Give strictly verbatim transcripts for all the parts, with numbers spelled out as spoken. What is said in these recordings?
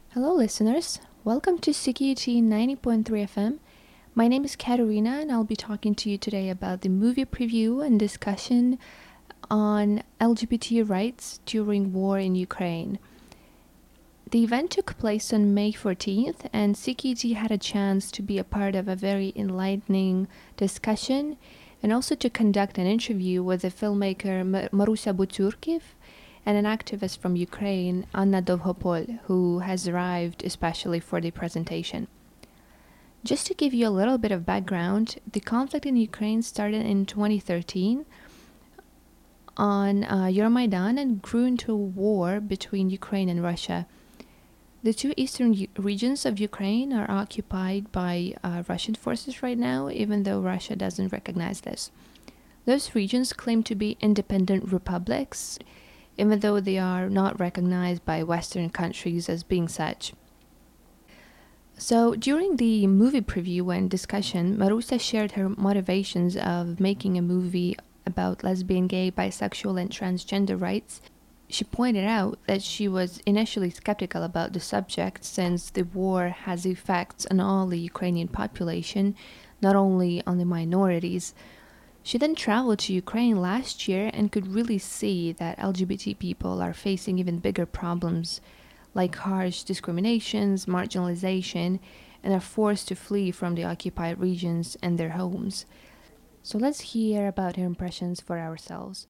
Hello, listeners. Welcome to C Q T ninety point three F M. My name is Katerina, and I'll be talking to you today about the movie preview and discussion on L G B T rights during war in Ukraine. The event took place on May fourteenth, and C Q T had a chance to be a part of a very enlightening discussion and also to conduct an interview with the filmmaker Marusia Buturkiv and an activist from Ukraine, Anna Dovhopol, who has arrived especially for the presentation. Just to give you a little bit of background, the conflict in Ukraine started in twenty thirteen on uh, Euromaidan and grew into a war between Ukraine and Russia. The two eastern u- regions of Ukraine are occupied by uh, Russian forces right now, even though Russia doesn't recognize this. Those regions claim to be independent republics, even though they are not recognized by Western countries as being such. So during the movie preview and discussion, Marusia shared her motivations of making a movie about lesbian, gay, bisexual, and transgender rights. She pointed out that she was initially skeptical about the subject since the war has effects on all the Ukrainian population, not only on the minorities. She then traveled to Ukraine last year and could really see that L G B T people are facing even bigger problems, like harsh discriminations, marginalization, and are forced to flee from the occupied regions and their homes. So let's hear about her impressions for ourselves.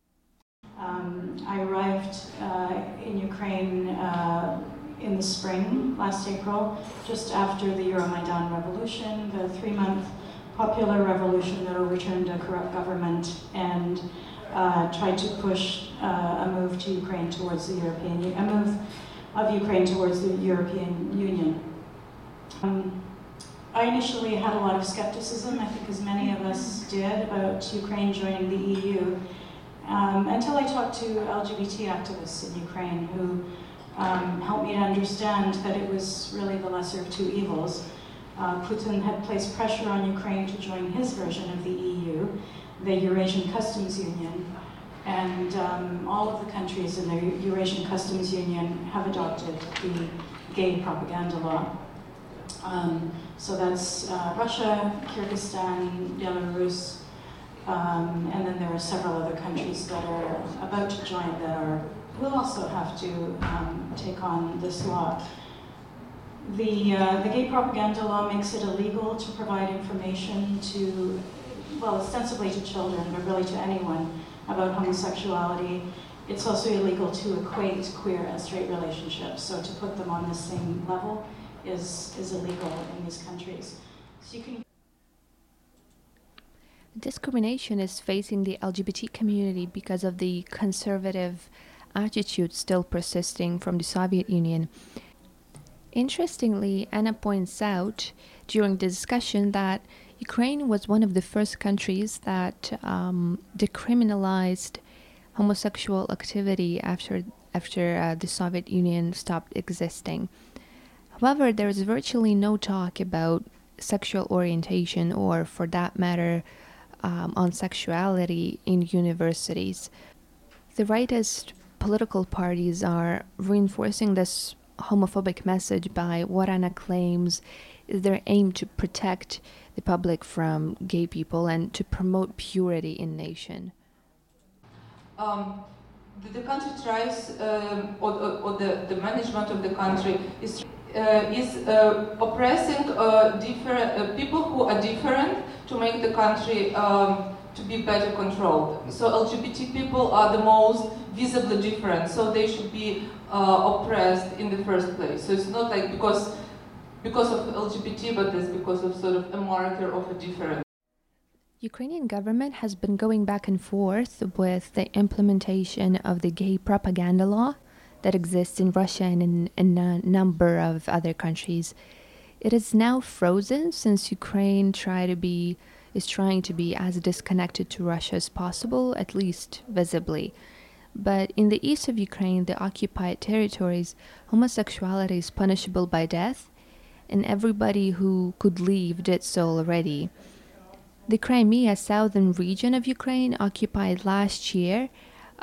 Um, I arrived uh, in Ukraine uh, in the spring, last April, just after the Euromaidan revolution, the three-month popular revolution that overturned a corrupt government and uh, tried to push uh, a move to Ukraine towards the European Union, a move of Ukraine towards the European Union. Um, I initially had a lot of skepticism, I think as many of us did, about Ukraine joining the E U. Um, until I talked to L G B T activists in Ukraine who um, helped me to understand that it was really the lesser of two evils. Uh, Putin had placed pressure on Ukraine to join his version of the E U, the Eurasian Customs Union, and um, all of the countries in the Eurasian Customs Union have adopted the gay propaganda law. Um, so that's uh, Russia, Kyrgyzstan, Belarus, Um, and then there are several other countries that are about to join that are will also have to um, take on this law. The, uh, the gay propaganda law makes it illegal to provide information to, well, ostensibly to children, but really to anyone about homosexuality. It's also illegal to equate queer and straight relationships, so to put them on the same level is, is illegal in these countries. So you can Discrimination is facing the L G B T community because of the conservative attitude still persisting from the Soviet Union. Interestingly, Anna points out during the discussion that Ukraine was one of the first countries that um, decriminalized homosexual activity after after uh, the Soviet Union stopped existing. However, there is virtually no talk about sexual orientation or, for that matter, Um, on sexuality in universities. The rightist political parties are reinforcing this homophobic message by what Anna claims is their aim to protect the public from gay people and to promote purity in nation. Um, the, the country tries, um, or, or, or the, the management of the country is uh, is uh, oppressing uh, different uh, people who are different to make the country um, to be better controlled. So L G B T people are the most visibly different, so they should be uh, oppressed in the first place. So it's not like because because of L G B T, but it's because of sort of a marker of a difference. Ukrainian government has been going back and forth with the implementation of the gay propaganda law that exists in Russia and in, in a number of other countries. It is now frozen since Ukraine try to be is trying to be as disconnected to Russia as possible, at least visibly. But in the east of Ukraine, the occupied territories, homosexuality is punishable by death, and everybody who could leave did so already. The Crimea southern region of Ukraine, occupied last year,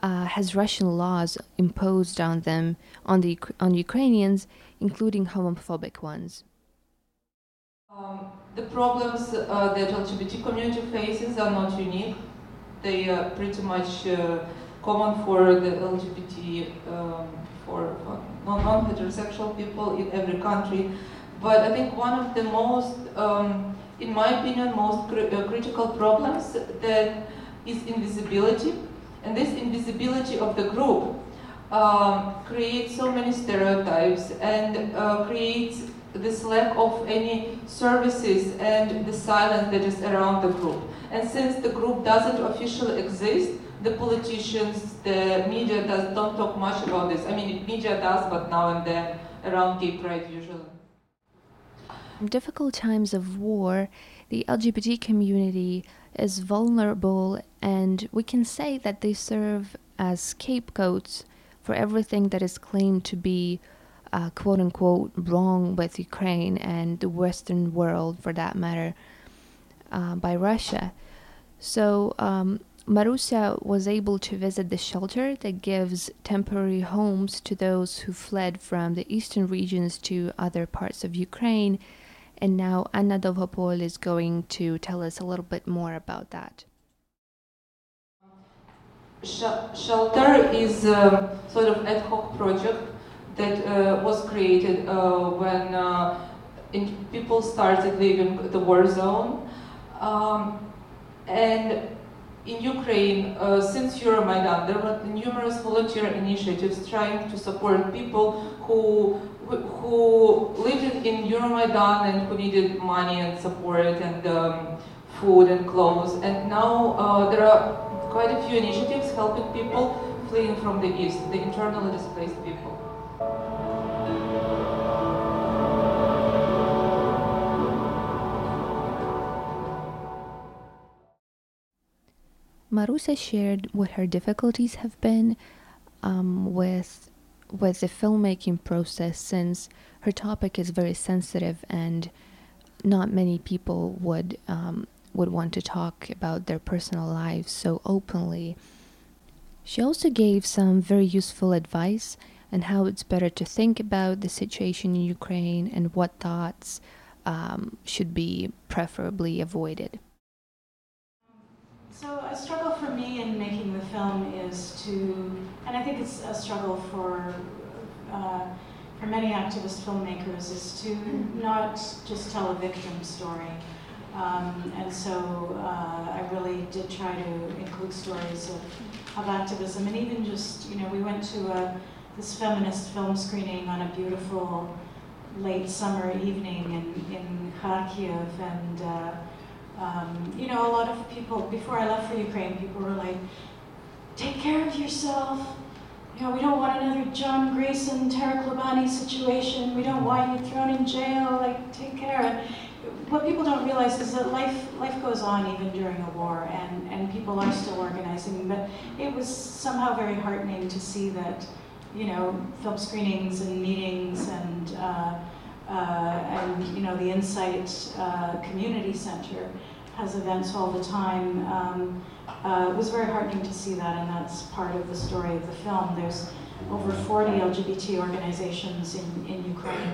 uh, has Russian laws imposed on them, on the on Ukrainians, including homophobic ones? Um, the problems uh, that L G B T community faces are not unique. They are pretty much uh, common for the L G B T, um, for, for non-heterosexual people in every country. But I think one of the most, um, in my opinion, most cri uh, critical problems that is invisibility. And this invisibility of the group um, creates so many stereotypes and uh, creates this lack of any services and the silence that is around the group. And since the group doesn't officially exist, the politicians, the media does, don't talk much about this. I mean, media does, but now and then around gay pride usually. In difficult times of war, the L G B T community is vulnerable, and we can say that they serve as scapegoats for everything that is claimed to be uh, quote-unquote wrong with Ukraine and the Western world, for that matter, uh, by Russia. So um, Marusia was able to visit the shelter that gives temporary homes to those who fled from the eastern regions to other parts of Ukraine. And now Anna Dovhopol is going to tell us a little bit more about that. Shelter is a sort of ad hoc project that uh, was created uh, when uh, in, people started leaving the war zone. Um, and in Ukraine, uh, since Euromaidan, there were numerous volunteer initiatives trying to support people who who lived in Euromaidan and who needed money and support and um, food and clothes. And now uh, there are quite a few initiatives helping people fleeing from the east, the internally displaced people. Marusia shared what her difficulties have been um, with with the filmmaking process, since her topic is very sensitive and not many people would um, would want to talk about their personal lives so openly. She also gave some very useful advice on how it's better to think about the situation in Ukraine and what thoughts um, should be preferably avoided. So a struggle for me in making the film is to, and I think it's a struggle for uh, for many activist filmmakers, is to not just tell a victim story. Um, and so uh, I really did try to include stories of, of activism, and even just, you know, we went to a, this feminist film screening on a beautiful late summer evening in, in Kharkiv, and uh, Um, you know, a lot of people, before I left for Ukraine, people were like, take care of yourself. You know, we don't want another John Grayson, Tara Klobani situation. We don't want you thrown in jail. Like, take care. And what people don't realize is that life life goes on even during a war, and, and people are still organizing. But it was somehow very heartening to see that, you know, film screenings and meetings and, uh, uh, and you know, the Insight uh, Community Center has events all the time. Um, uh, it was very heartening to see that, and that's part of the story of the film. There's over forty L G B T organizations in, in Ukraine.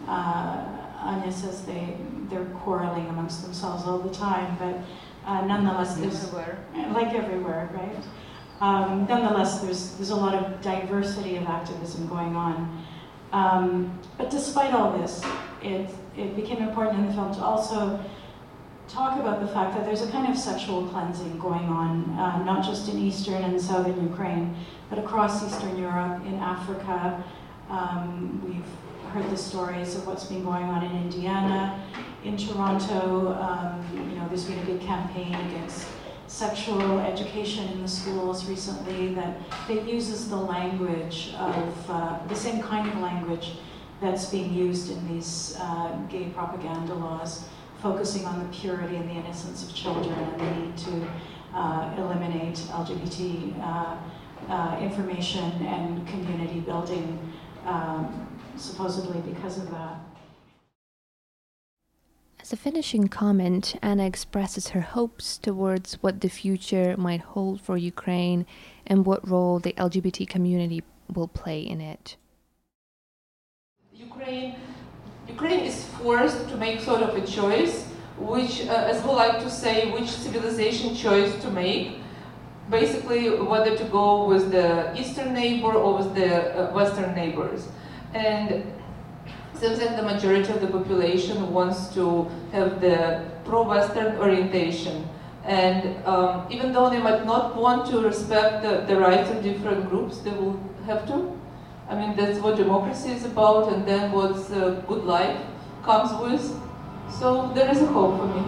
Uh, Anya says they, they're quarreling amongst themselves all the time, but uh, nonetheless, there's, everywhere. like everywhere, right? Um, nonetheless, there's, there's a lot of diversity of activism going on. Um, but despite all this, it, it became important in the film to also talk about the fact that there's a kind of sexual cleansing going on, uh, not just in eastern and southern Ukraine, but across Eastern Europe, in Africa. Um, we've heard the stories of what's been going on in Indiana, in Toronto. Um, you know, there's been a big campaign against sexual education in the schools recently that, that uses the language of, uh, the same kind of language that's being used in these uh, gay propaganda laws, focusing on the purity and the innocence of children and the need to uh, eliminate L G B T uh, uh, information and community building, um, supposedly because of that. As a finishing comment, Anna expresses her hopes towards what the future might hold for Ukraine and what role the L G B T community will play in it. Ukraine, Ukraine is forced to make sort of a choice, which, uh, as we like to say, which civilization choice to make. Basically, whether to go with the eastern neighbor or with the uh, western neighbors. And seems like the majority of the population wants to have the pro-Western orientation. And um, even though they might not want to respect the, the rights of different groups, they will have to. I mean, that's what democracy is about, and then what uh, good life comes with. So there is a hope for me.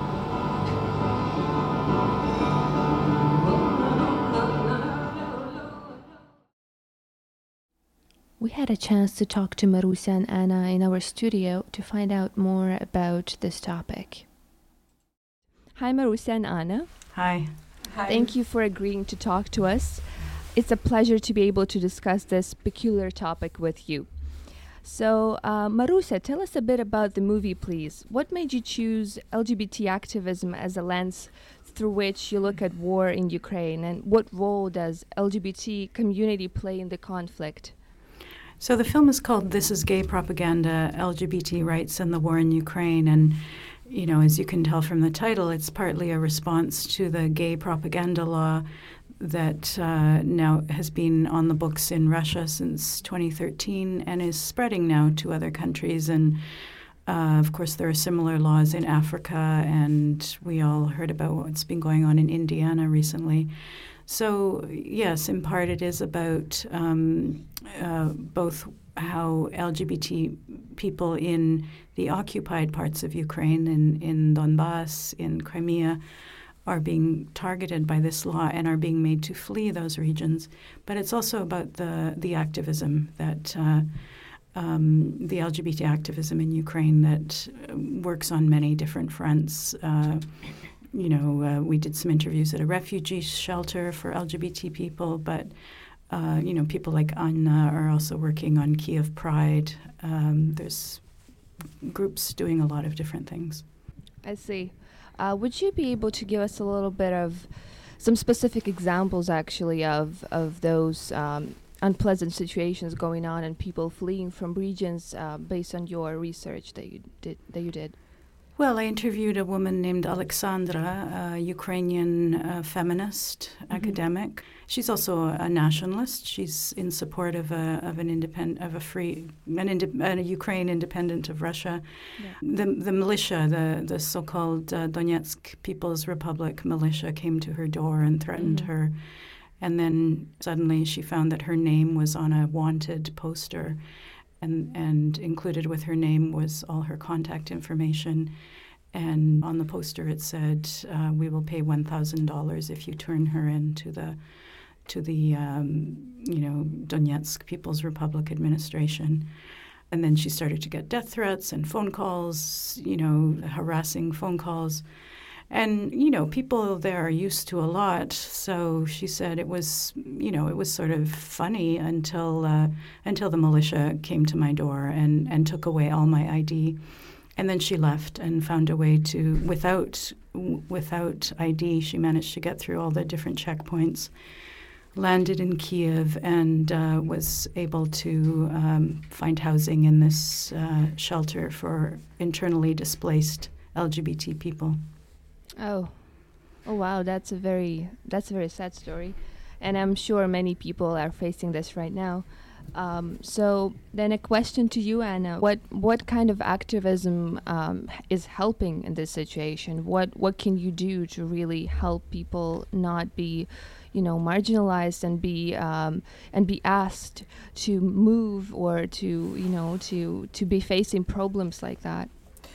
We had a chance to talk to Marusia and Anna in our studio to find out more about this topic. Hi, Marusia and Anna. Hi. Hi. Thank you for agreeing to talk to us. It's a pleasure to be able to discuss this peculiar topic with you. So, uh, Marusia, tell us a bit about the movie, please. What made you choose L G B T activism as a lens through which you look at war in Ukraine, and what role does L G B T community play in the conflict? So the film is called This is Gay Propaganda, L G B T Rights and the War in Ukraine. And, you know, as you can tell from the title, it's partly a response to the gay propaganda law that uh, now has been on the books in Russia since twenty thirteen and is spreading now to other countries. And, uh, of course, there are similar laws in Africa, and we all heard about what's been going on in Indiana recently. So, yes, in part it is about um, uh, both how L G B T people in the occupied parts of Ukraine, in, in Donbass, in Crimea, are being targeted by this law and are being made to flee those regions. But it's also about the, the activism that uh, um, the L G B T activism in Ukraine that works on many different fronts. Uh, You know, uh, we did some interviews at a refugee shelter for L G B T people, but, uh, you know, people like Anna are also working on Kiev Pride. Um, there's groups doing a lot of different things. I see. Uh, would you be able to give us a little bit of some specific examples, actually, of, of those um, unpleasant situations going on and people fleeing from regions uh, based on your research that you did? That you did? Well, I interviewed a woman named Alexandra, a Ukrainian uh, feminist mm-hmm. academic. She's also a nationalist. She's in support of a of an independent of a free an inde- a Ukraine independent of Russia. Yeah. The the militia, the the so-called uh, Donetsk People's Republic militia, came to her door and threatened mm-hmm. her, and then suddenly she found that her name was on a wanted poster. And, and included with her name was all her contact information. And on the poster it said, uh, we will pay one thousand dollars if you turn her in to the, to the um, you know, Donetsk People's Republic administration. And then she started to get death threats and phone calls, you know, harassing phone calls. And, you know, people there are used to a lot. So she said it was, you know, it was sort of funny until uh, until the militia came to my door and, and took away all my I D. And then she left and found a way to, without without I D, she managed to get through all the different checkpoints, landed in Kiev, and uh, was able to um, find housing in this uh, shelter for internally displaced L G B T people. Oh, oh wow! That's a very that's a very sad story, and I'm sure many people are facing this right now. Um, so then, a question to you, Anna: What what kind of activism um, is helping in this situation? What what can you do to really help people not be, you know, marginalized and be um, and be asked to move or to you know to to be facing problems like that?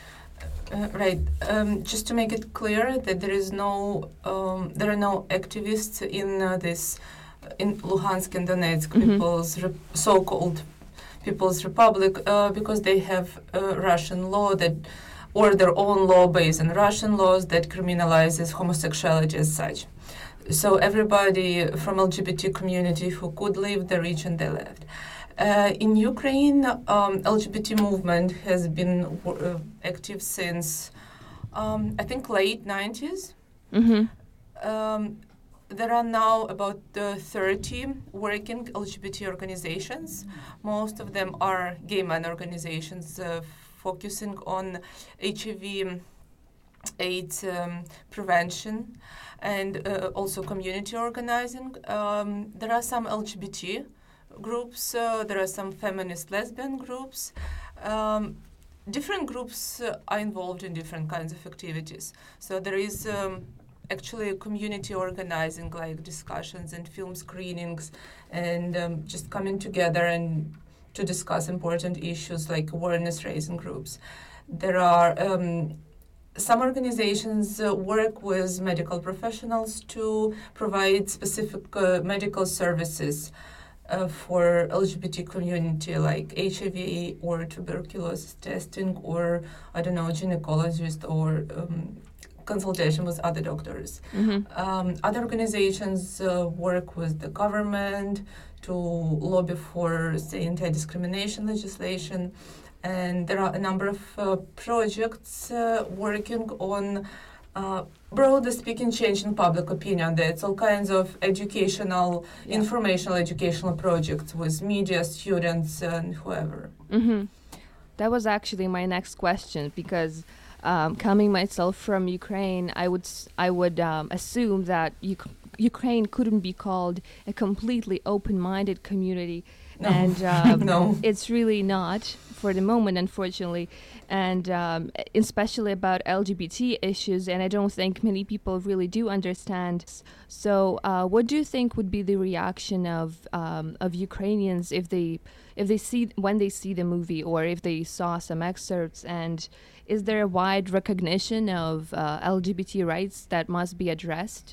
Uh, right. Um, just to make it clear that there is no, um, there are no activists in uh, this, uh, in Luhansk and Donetsk mm-hmm. People's Re- so-called People's Republic, uh, because they have uh, Russian law that, or their own law based on Russian laws that criminalizes homosexuality as such. So everybody from L G B T community who could leave the region, they left. Uh, in Ukraine, um, L G B T movement has been uh, active since, um, I think, late nineties. Mm-hmm. Um, there are now about uh, thirty working L G B T organizations. Most of them are gay man organizations uh, focusing on H I V AIDS um, prevention and uh, also community organizing. Um, there are some L G B T groups, uh, there are some feminist lesbian groups. Um, different groups uh, are involved in different kinds of activities. So there is um, actually a community organizing, like discussions and film screenings, and um, just coming together and to discuss important issues like awareness raising groups. There are um, some organizations uh, work with medical professionals to provide specific uh, medical services uh, for L G B T community, like H I V or tuberculosis testing, or I don't know, gynecologist, or um, consultation with other doctors. Mm-hmm. Um, other organizations uh, work with the government to lobby for, say, anti-discrimination legislation. And there are a number of uh, projects uh, working on, uh, broadly speaking, changing public opinion. There's all kinds of educational, yeah. informational educational projects with media, students, and whoever. Mm-hmm. That was actually my next question, because um, coming myself from Ukraine, I would I would um, assume that U- Ukraine couldn't be called a completely open-minded community. No. And um, no. It's really not for the moment, unfortunately, and um, especially about L G B T issues, and I don't think many people really do understand. So uh, what do you think would be the reaction of um, of Ukrainians if they if they see when they see the movie, or if they saw some excerpts, and is there a wide recognition of uh, L G B T rights that must be addressed?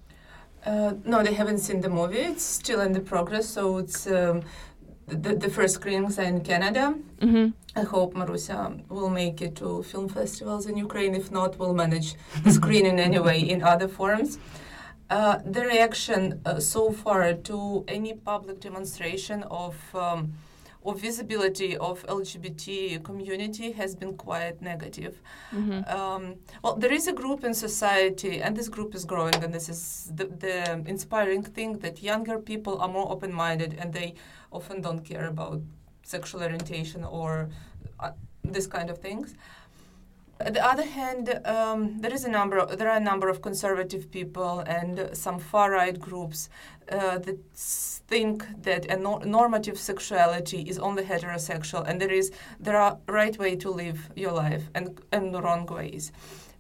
Uh, no, they haven't seen the movie. It's still in the progress, so it's um, the, the first screenings are in Canada. Mm-hmm. I hope Marusia will make it to film festivals in Ukraine. If not, we'll manage the screening anyway in other forms. Uh, the reaction uh, so far to any public demonstration of um, or visibility of L G B T community has been quite negative. Mm-hmm. Um, well, there is a group in society, and this group is growing, and this is the, the inspiring thing, that younger people are more open-minded, and they often don't care about sexual orientation or uh, this kind of things. On the other hand, um, there is a number. Of, there are a number of conservative people and some far-right groups uh, that think that a no- normative sexuality is only heterosexual, and there is there are right way to live your life and and wrong ways.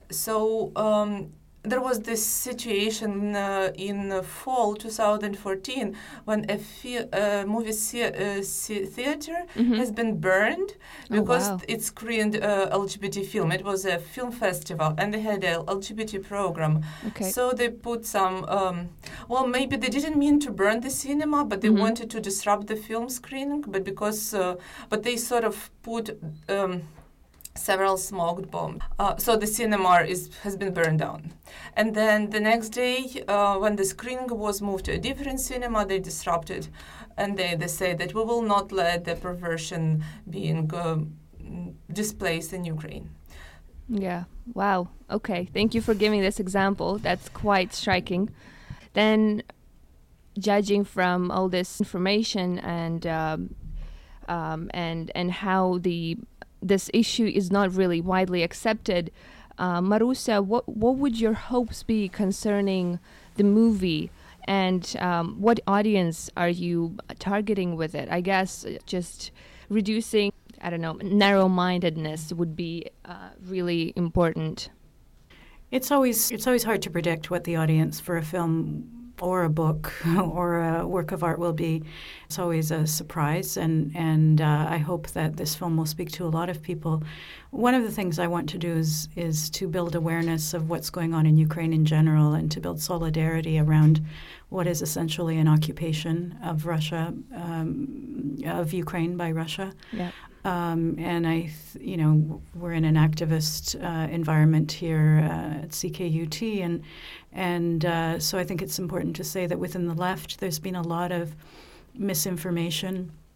So um, there was this situation uh, in uh, fall twenty fourteen when a fi- uh, movie ce- uh, ce- theater Mm-hmm. has been burned because oh, wow. it screened uh, L G B T film. It was a film festival, and they had a L G B T program. Okay. So they put some. Um, well, maybe they didn't mean to burn the cinema, but they Mhm. wanted to disrupt the film screening. But because, uh, but they sort of put. Um, several smoked bombs. Uh, so the cinema is has been burned down. And then the next day, uh, when the screening was moved to a different cinema, they disrupted. And they, they say that we will not let the perversion being uh, displaced in Ukraine. Yeah. Wow. Okay. Thank you for giving this example. That's quite striking. Then, judging from all this information and um, um, and and how the this issue is not really widely accepted, uh, Marusia, what what would your hopes be concerning the movie, and um, what audience are you targeting with it? I guess just reducing, I don't know, narrow-mindedness would be uh, really important. It's always it's always hard to predict what the audience for a film or a book or a work of art will be. It's always a surprise, and, and uh, I hope that this film will speak to a lot of people. One of the things I want to do is, is to build awareness of what's going on in Ukraine in general, and to build solidarity around what is essentially an occupation of Russia, um, of Ukraine by Russia. Yeah. Um, and I, th- you know, we're in an activist uh, environment here uh, at C K U T, and and uh, so I think it's important to say that within the left, there's been a lot of misinformation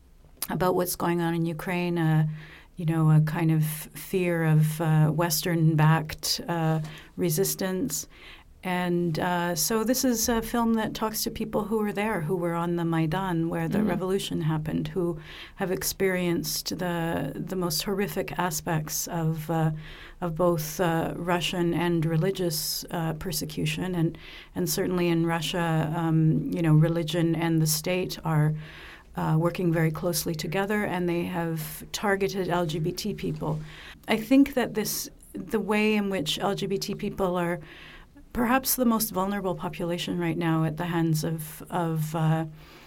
about what's going on in Ukraine, uh, you know, a kind of fear of uh, Western-backed uh, resistance. And uh, so this is a film that talks to people who were there, who were on the Maidan where the mm-hmm. revolution happened, who have experienced the the most horrific aspects of uh, of both uh, Russian and religious uh, persecution. And and certainly in Russia, um, you know, religion and the state are Uh, working very closely together, and they have targeted L G B T people. I think that this, the way in which L G B T people are perhaps the most vulnerable population right now at the hands of of uh,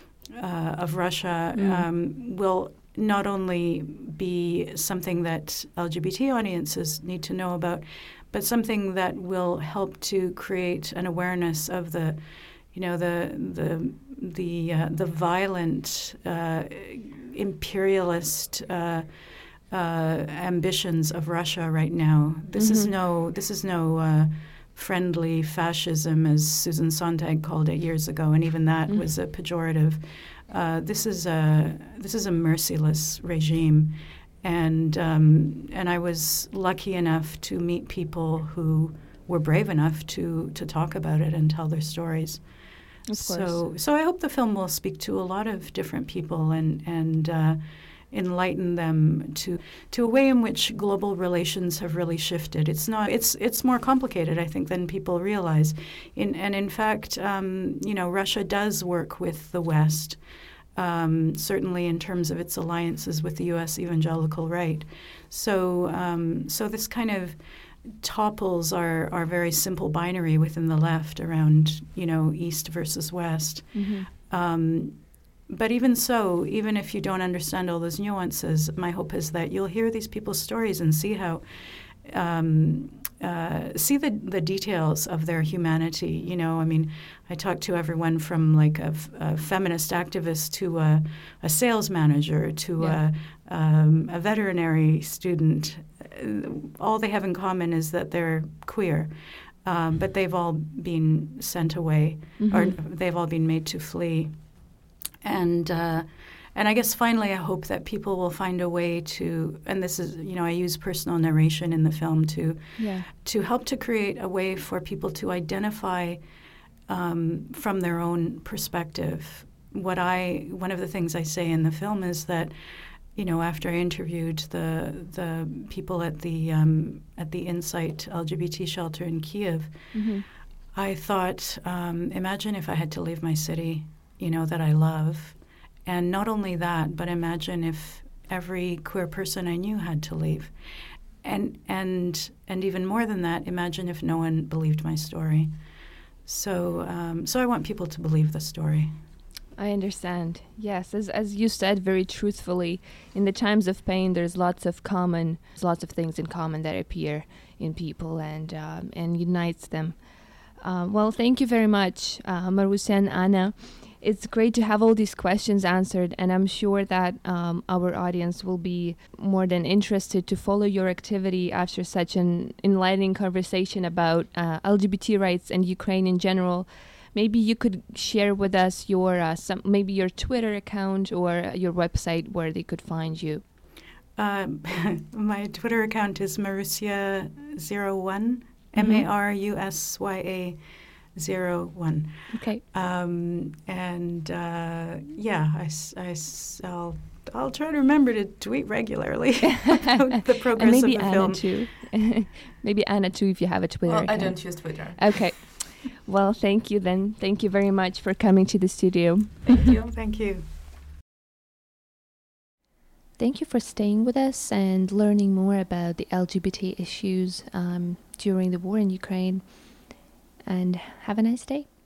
uh, of Russia, mm. um, will not only be something that L G B T audiences need to know about, but something that will help to create an awareness of the, you know, the the the uh, the violent uh, imperialist uh, uh, ambitions of Russia right now. This mm-hmm. is no this is no uh, friendly fascism, as Susan Sontag called it years ago, and even that mm-hmm. was a pejorative. Uh, this is a this is a merciless regime, and um, and I was lucky enough to meet people who were brave enough to to talk about it and tell their stories. So, so I hope the film will speak to a lot of different people and and uh, enlighten them to to a way in which global relations have really shifted. It's not. It's it's more complicated, I think, than people realize. In and in fact, um, you know, Russia does work with the West, um, certainly in terms of its alliances with the U S evangelical right. So, um, so this kind of topples our, our very simple binary within the left around, you know, East versus West. Mm-hmm. Um, but even so, even if you don't understand all those nuances, my hope is that you'll hear these people's stories and see how, um, uh, see the, the details of their humanity. You know, I mean, I talk to everyone from like a, a feminist activist to a, a sales manager to yeah. a, um, a veterinary student. All they have in common is that they're queer, um, but they've all been sent away, mm-hmm. or they've all been made to flee. And uh, and I guess finally, I hope that people will find a way to, and this is, you know, I use personal narration in the film to yeah. to help to create a way for people to identify um, from their own perspective. What I one of the things I say in the film is that, you know, after I interviewed the the people at the um, at the Insight L G B T shelter in Kiev, mm-hmm. I thought, um, imagine if I had to leave my city, you know, that I love, and not only that, but imagine if every queer person I knew had to leave, and and and even more than that, imagine if no one believed my story. So um, so I want people to believe the story. I understand. Yes, as as you said very truthfully, in the times of pain, there's lots of common, there's lots of things in common that appear in people and um, and unites them. Uh, well, thank you very much, uh, Marusia and Anna. It's great to have all these questions answered, and I'm sure that um, our audience will be more than interested to follow your activity after such an enlightening conversation about uh, L G B T rights and Ukraine in general. Maybe you could share with us your uh, some maybe your Twitter account or your website where they could find you. Um, my Twitter account is Marusia zero one, M A R U S Y A zero one. Okay. Um, and uh, yeah, I, I, I'll I'll try to remember to tweet regularly about the progress and maybe of the Anna film. Too. Maybe Anna too, if you have a Twitter well, account. I don't use Twitter. Okay. Well, thank you then. Thank you very much for coming to the studio. Thank you. Thank you. Thank you for staying with us and learning more about the L G B T issues um, during the war in Ukraine. And have a nice day.